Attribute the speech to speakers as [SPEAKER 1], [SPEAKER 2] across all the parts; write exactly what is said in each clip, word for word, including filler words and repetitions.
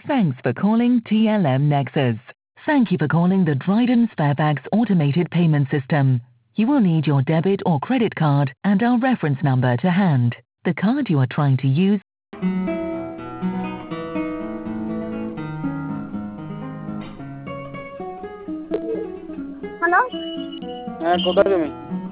[SPEAKER 1] Thanks for calling T L M Nexus. Thank you for calling the Dryden Sparebags automated payment system. You will need your debit or credit card and our reference number to hand. The card you are trying to use.
[SPEAKER 2] Hello,
[SPEAKER 3] হ্যাঁ কোথায় তুমি?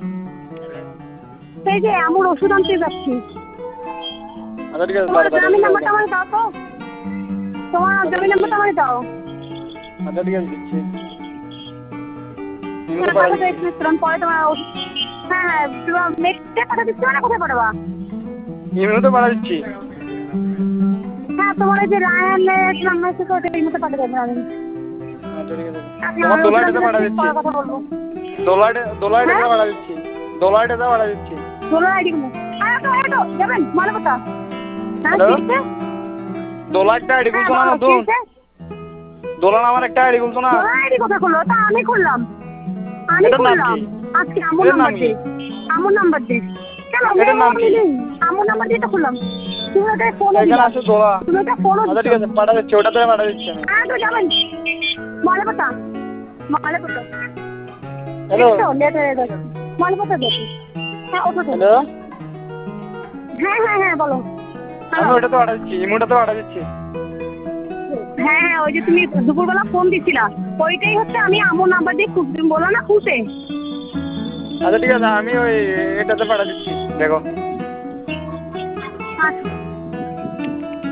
[SPEAKER 2] সেই যে আমার ওষুধ আনতে যাচ্ছি।
[SPEAKER 3] আচ্ছা ঠিক আছে,
[SPEAKER 2] তোমার
[SPEAKER 3] তাড়াতাড়ি
[SPEAKER 2] জমি
[SPEAKER 3] আসো
[SPEAKER 2] নাম্বারটা
[SPEAKER 3] তাহলে।
[SPEAKER 2] আমাকে দাও তো। তোমার জমি নাম্বারটা আমাকে দাও।
[SPEAKER 3] আচ্ছা ঠিক আছে, দিচ্ছি। তুমি তো
[SPEAKER 2] হ্যাঁ,
[SPEAKER 3] পাড়া
[SPEAKER 2] পাঠাতে
[SPEAKER 3] দিচ্ছি।
[SPEAKER 2] এসেছিলাম, পরে তোমার ওষুধ। হ্যাঁ হ্যাঁ, তোমার মেঘকে পাঠা দিচ্ছি না, কোথায় পাঠাবা?
[SPEAKER 3] এমনি তো পাড়া দিচ্ছি।
[SPEAKER 2] হ্যাঁ, তোমার এই যে রায়ানের নাম্বার থেকে ওটা এই মতো পাঠিয়ে দেবেন আমি।
[SPEAKER 3] আচ্ছা ঠিক আছে।
[SPEAKER 2] আপনি
[SPEAKER 3] তোমার
[SPEAKER 2] আমার ওষুধ
[SPEAKER 3] দোলাইটাতে
[SPEAKER 2] আনতে
[SPEAKER 3] পাড়া
[SPEAKER 2] যাচ্ছি,
[SPEAKER 3] দিচ্ছি।
[SPEAKER 2] পরে কথা বলবো।
[SPEAKER 3] দোলাইটে দোলাইটাতে
[SPEAKER 2] হ্যাঁ?
[SPEAKER 3] পাড়া দিচ্ছি। দোলাইটাতে পাড়া দিচ্ছি।
[SPEAKER 2] দোলার আইডি গুলো। আরে তো আরে তো যাবেন মালে কথা। হ্যাঁ,
[SPEAKER 3] হ্যালো?
[SPEAKER 2] ঠিক আছে?
[SPEAKER 3] দোলাইটটা আইডি
[SPEAKER 2] হ্যাঁ,
[SPEAKER 3] খুলছো না
[SPEAKER 2] বলো,
[SPEAKER 3] নতুন?
[SPEAKER 2] ঠিক আছে?
[SPEAKER 3] দোলান আমার একটা আইডি খুলছো না?
[SPEAKER 2] দোলার আইডি কথা খুললো, তা আমি খুললাম। আমি
[SPEAKER 3] এটার নাম
[SPEAKER 2] খুললাম।
[SPEAKER 3] কি?
[SPEAKER 2] আজকে আমুর
[SPEAKER 3] এটার নাম
[SPEAKER 2] নাম্বার
[SPEAKER 3] কি?
[SPEAKER 2] দিয়ে। আমুর নাম্বার দিয়ে। কেন
[SPEAKER 3] এটার নাম কি?
[SPEAKER 2] নেই? আমুর নাম্বার দিয়ে তো খুললাম। তুমি ওটা ফোনও
[SPEAKER 3] এখানে
[SPEAKER 2] দিবা।
[SPEAKER 3] আছে দোলা।
[SPEAKER 2] তুমি ওটা ফোনও
[SPEAKER 3] আচ্ছা ঠিক
[SPEAKER 2] দিচ্ছ।
[SPEAKER 3] আছে, পাঠা দিচ্ছি, ওটাতে পাঠা দিচ্ছি আমি।
[SPEAKER 2] হ্যাঁ, তো যাবেন। মালে কথা। মালে কথা।
[SPEAKER 3] হ্যালো?
[SPEAKER 2] একটু লেট হয়ে গেছে। মালে কথা দেখি। হ্যাঁ, ওঠো তো।
[SPEAKER 3] হ্যালো?
[SPEAKER 2] হ্যাঁ হ্যাঁ হ্যাঁ, বলো।
[SPEAKER 3] আমি
[SPEAKER 2] হ্যালো।
[SPEAKER 3] ওটাতে পাঠা দিচ্ছি, ইমোটাতে পাঠা দিচ্ছি।
[SPEAKER 2] হ্যাঁ হ্যাঁ, ওই যে তুমি দুপুরবেলা ফোন দিছিলা, ওইটাই হচ্ছে আমি আমুর নাম্বার দিয়ে খুব বলো না খুঁজে।
[SPEAKER 3] আচ্ছা ঠিক আছে, আমি ওই এটাতে পাঠা দিচ্ছি, দেখো।
[SPEAKER 2] আচ্ছা।